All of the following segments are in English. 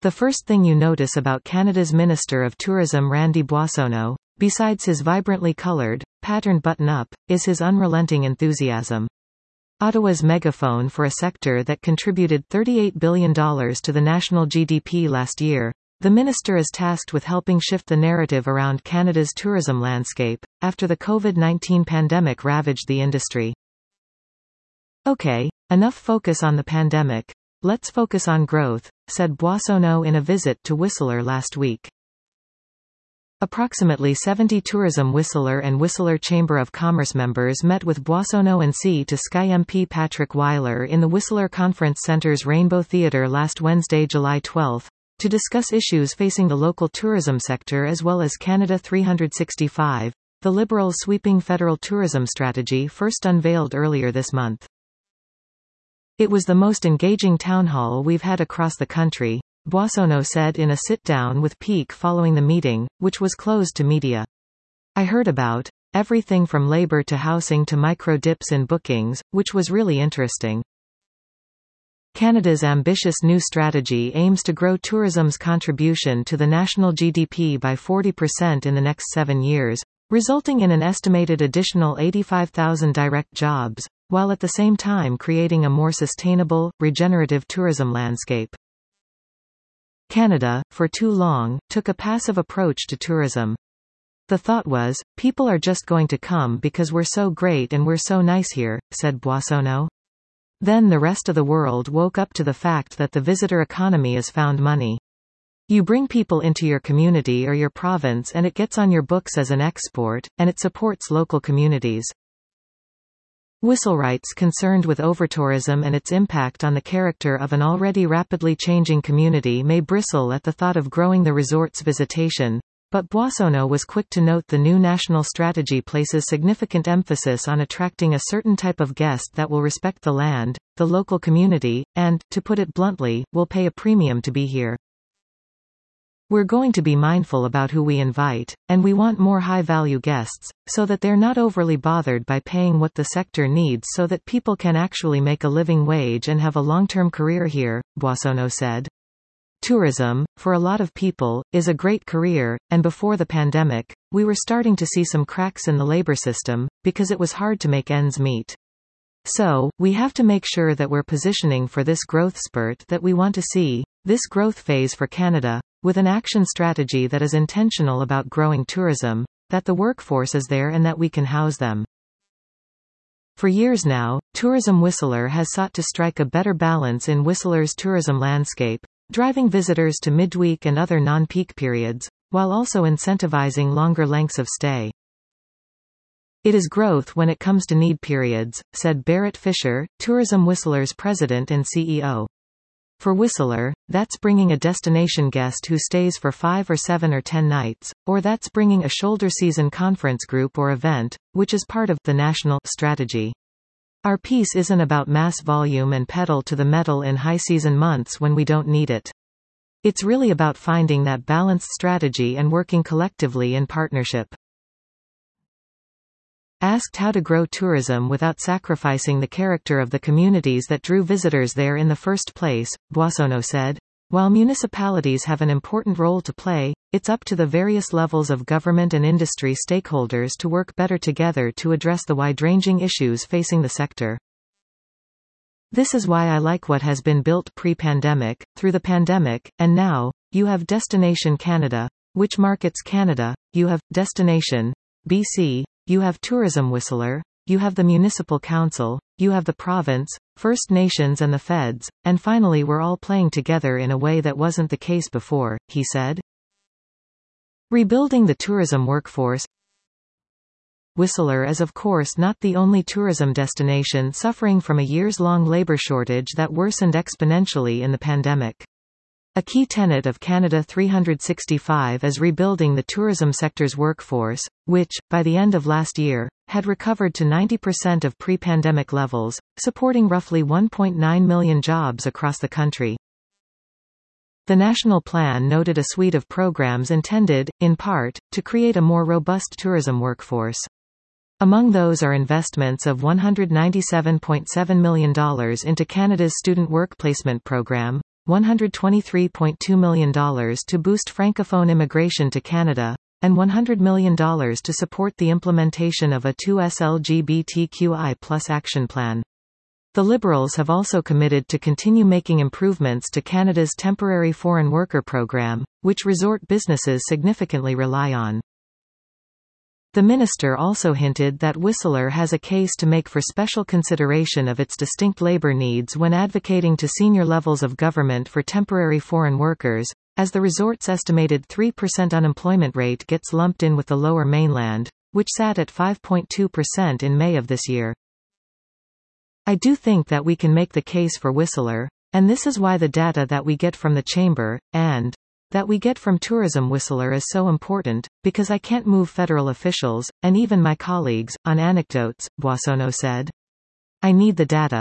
The first thing you notice about Canada's Minister of Tourism Randy Boissonnault, besides his vibrantly coloured, patterned button-up, is his unrelenting enthusiasm. Ottawa's megaphone for a sector that contributed $38 billion to the national GDP last year, the minister is tasked with helping shift the narrative around Canada's tourism landscape, after the COVID-19 pandemic ravaged the industry. Okay, enough focus on the pandemic. Let's focus on growth, said Boissonnault in a visit to Whistler last week. Approximately 70 Tourism Whistler and Whistler Chamber of Commerce members met with Boissonnault and Sea-to-Sky MP Patrick Weiler in the Whistler Conference Centre's Rainbow Theatre last Wednesday, July 12, to discuss issues facing the local tourism sector as well as Canada 365, the Liberals' sweeping federal tourism strategy first unveiled earlier this month. It was the most engaging town hall we've had across the country, Boissonnault said in a sit-down with Peak following the meeting, which was closed to media. I heard about everything from labour to housing to micro-dips in bookings, which was really interesting. Canada's ambitious new strategy aims to grow tourism's contribution to the national GDP by 40% in the next 7 years, resulting in an estimated additional 85,000 direct jobs, while at the same time creating a more sustainable, regenerative tourism landscape. Canada, for too long, took a passive approach to tourism. The thought was, people are just going to come because we're so great and we're so nice here, said Boissonnault. Then the rest of the world woke up to the fact that the visitor economy is found money. You bring people into your community or your province and it gets on your books as an export, and it supports local communities. Whistlerites concerned with overtourism and its impact on the character of an already rapidly changing community may bristle at the thought of growing the resort's visitation, but Boissonnault was quick to note the new national strategy places significant emphasis on attracting a certain type of guest that will respect the land, the local community, and, to put it bluntly, will pay a premium to be here. We're going to be mindful about who we invite, and we want more high-value guests, so that they're not overly bothered by paying what the sector needs so that people can actually make a living wage and have a long-term career here, Boissonnault said. Tourism, for a lot of people, is a great career, and before the pandemic, we were starting to see some cracks in the labor system, because it was hard to make ends meet. So, we have to make sure that we're positioning for this growth spurt that we want to see, this growth phase for Canada, with an action strategy that is intentional about growing tourism, that the workforce is there and that we can house them. For years now, Tourism Whistler has sought to strike a better balance in Whistler's tourism landscape, driving visitors to midweek and other non-peak periods, while also incentivizing longer lengths of stay. It is growth when it comes to need periods, said Barrett Fisher, Tourism Whistler's president and CEO. For Whistler, that's bringing a destination guest who stays for 5 or 7 or 10 nights, or that's bringing a shoulder season conference group or event, which is part of the national strategy. Our piece isn't about mass volume and pedal to the metal in high season months when we don't need it. It's really about finding that balanced strategy and working collectively in partnership. Asked how to grow tourism without sacrificing the character of the communities that drew visitors there in the first place, Boissonnault said, while municipalities have an important role to play, it's up to the various levels of government and industry stakeholders to work better together to address the wide-ranging issues facing the sector. This is why I like what has been built pre-pandemic, through the pandemic, and now, you have Destination Canada, which markets Canada, you have Destination BC, you have Tourism Whistler, you have the Municipal Council, you have the province, First Nations and the feds, and finally we're all playing together in a way that wasn't the case before, he said. Rebuilding the tourism workforce. Whistler is of course not the only tourism destination suffering from a years-long labor shortage that worsened exponentially in the pandemic. A key tenet of Canada 365 is rebuilding the tourism sector's workforce, which, by the end of last year, had recovered to 90% of pre-pandemic levels, supporting roughly 1.9 million jobs across the country. The national plan noted a suite of programs intended, in part, to create a more robust tourism workforce. Among those are investments of $197.7 million into Canada's Student Work Placement Program, $123.2 million to boost Francophone immigration to Canada, and $100 million to support the implementation of a 2S LGBTQI+ action plan. The Liberals have also committed to continue making improvements to Canada's temporary foreign worker program, which resort businesses significantly rely on. The minister also hinted that Whistler has a case to make for special consideration of its distinct labour needs when advocating to senior levels of government for temporary foreign workers, as the resort's estimated 3% unemployment rate gets lumped in with the Lower Mainland, which sat at 5.2% in May of this year. I do think that we can make the case for Whistler, and this is why the data that we get from the Chamber, and that we get from Tourism Whistler is so important, because I can't move federal officials, and even my colleagues, on anecdotes, Boissonnault said. I need the data.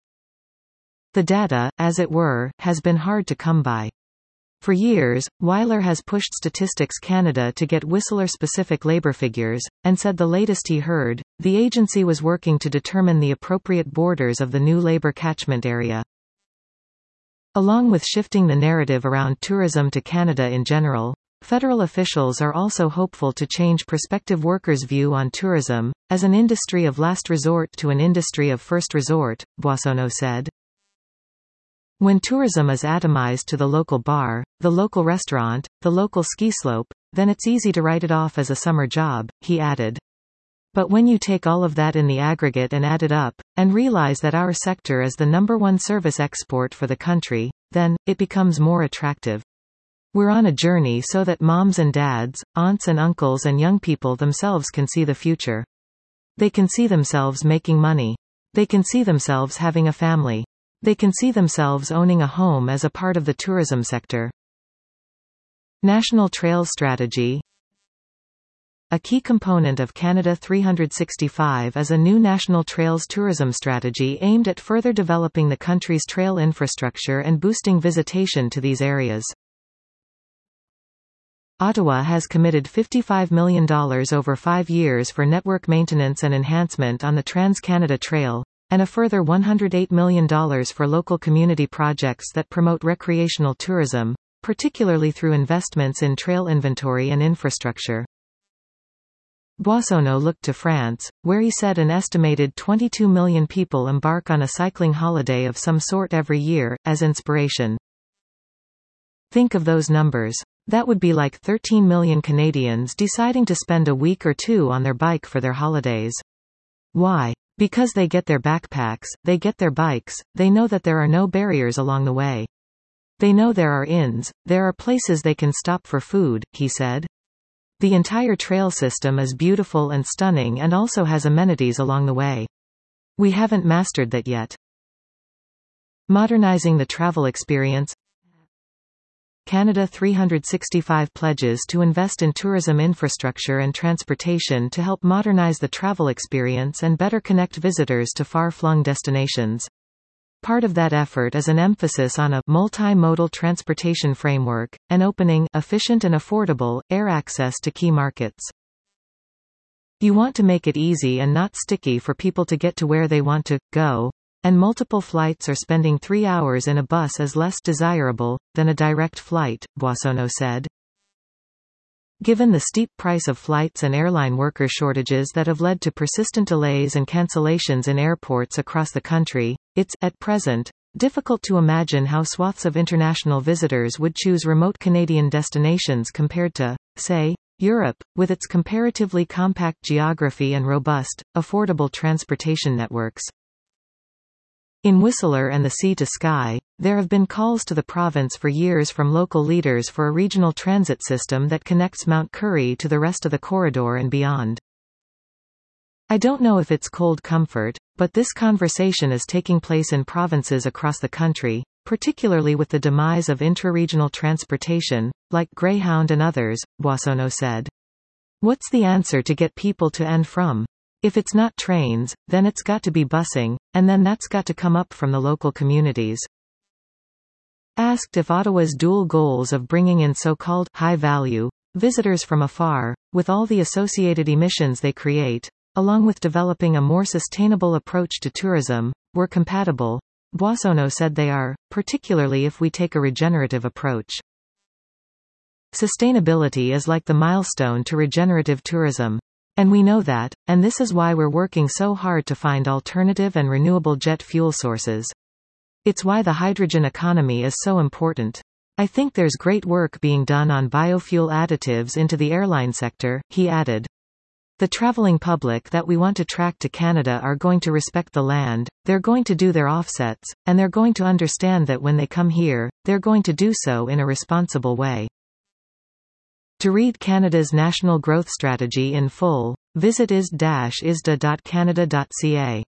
The data, as it were, has been hard to come by. For years, Weiler has pushed Statistics Canada to get Whistler-specific labour figures, and said the latest he heard, the agency was working to determine the appropriate borders of the new labour catchment area. Along with shifting the narrative around tourism to Canada in general, federal officials are also hopeful to change prospective workers' view on tourism, as an industry of last resort to an industry of first resort, Boissonnault said. When tourism is atomized to the local bar, the local restaurant, the local ski slope, then it's easy to write it off as a summer job, he added. But when you take all of that in the aggregate and add it up, and realize that our sector is the #1 service export for the country, then, it becomes more attractive. We're on a journey so that moms and dads, aunts and uncles and young people themselves can see the future. They can see themselves making money. They can see themselves having a family. They can see themselves owning a home as a part of the tourism sector. National Trails Strategy. A key component of Canada 365 is a new National Trails tourism strategy aimed at further developing the country's trail infrastructure and boosting visitation to these areas. Ottawa has committed $55 million over 5 years for network maintenance and enhancement on the Trans-Canada Trail, and a further $108 million for local community projects that promote recreational tourism, particularly through investments in trail inventory and infrastructure. Boissonnault looked to France, where he said an estimated 22 million people embark on a cycling holiday of some sort every year, as inspiration. Think of those numbers. That would be like 13 million Canadians deciding to spend a week or two on their bike for their holidays. Why? Because they get their backpacks, they get their bikes, they know that there are no barriers along the way. They know there are inns, there are places they can stop for food, he said. The entire trail system is beautiful and stunning and also has amenities along the way. We haven't mastered that yet. Modernizing the travel experience. Canada 365 pledges to invest in tourism infrastructure and transportation to help modernize the travel experience and better connect visitors to far-flung destinations. Part of that effort is an emphasis on a multimodal transportation framework, and opening efficient and affordable air access to key markets. You want to make it easy and not sticky for people to get to where they want to go, and multiple flights or spending 3 hours in a bus is less desirable than a direct flight, Boissonnault said. Given the steep price of flights and airline worker shortages that have led to persistent delays and cancellations in airports across the country, it's, at present, difficult to imagine how swaths of international visitors would choose remote Canadian destinations compared to, say, Europe, with its comparatively compact geography and robust, affordable transportation networks. In Whistler and the Sea to Sky, there have been calls to the province for years from local leaders for a regional transit system that connects Mount Currie to the rest of the corridor and beyond. I don't know if it's cold comfort, but this conversation is taking place in provinces across the country, particularly with the demise of intra-regional transportation, like Greyhound and others, Boissonnault said. What's the answer to get people to and from? If it's not trains, then it's got to be busing, and then that's got to come up from the local communities. Asked if Ottawa's dual goals of bringing in so-called high-value visitors from afar, with all the associated emissions they create, along with developing a more sustainable approach to tourism, were compatible, Boissonneau said they are, particularly if we take a regenerative approach. Sustainability is like the milestone to regenerative tourism. And we know that, and this is why we're working so hard to find alternative and renewable jet fuel sources. It's why the hydrogen economy is so important. I think there's great work being done on biofuel additives into the airline sector, he added. The traveling public that we want to attract to Canada are going to respect the land, they're going to do their offsets, and they're going to understand that when they come here, they're going to do so in a responsible way. To read Canada's National Growth Strategy in full, visit isda.canada.ca.